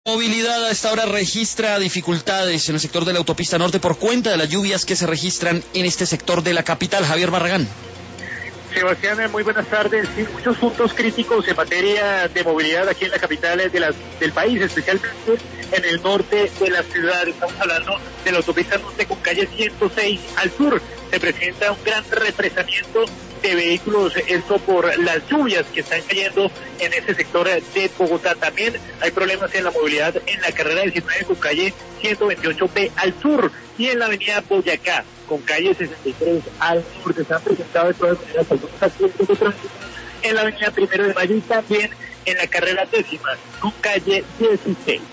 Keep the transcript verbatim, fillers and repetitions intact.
Movilidad a esta hora registra dificultades en el sector de la autopista norte por cuenta de las lluvias que se registran en este sector de la capital. Javier Barragán. Sebastián, muy buenas tardes. Sí, muchos puntos críticos en materia de movilidad aquí en la capital de la, del país, especialmente en el norte de la ciudad. Estamos hablando de la autopista norte con calle ciento seis al sur. Se presenta un gran represamiento de vehículos, esto por las lluvias que están cayendo en ese sector de Bogotá. También hay problemas en la movilidad en la carrera diecinueve con calle ciento veintiocho B al sur y en la avenida Boyacá con calle sesenta y tres al norte. Se han presentado de todas maneras algunos accidentes de tránsito en la avenida Primero de Mayo y también en la carrera décima con calle dieciséis.